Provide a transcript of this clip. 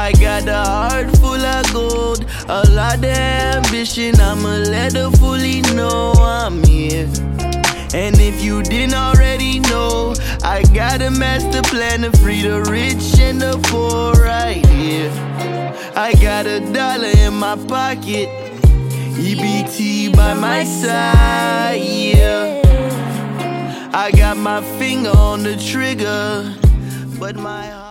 I got a heart full of gold, a lot of ambition. I'ma let her fully know I'm here. And if you didn't already know, I got a master plan to free the rich and the poor right here. I got $1 in my pocket, EBT by my side, yeah. I got my finger on the trigger, but my heart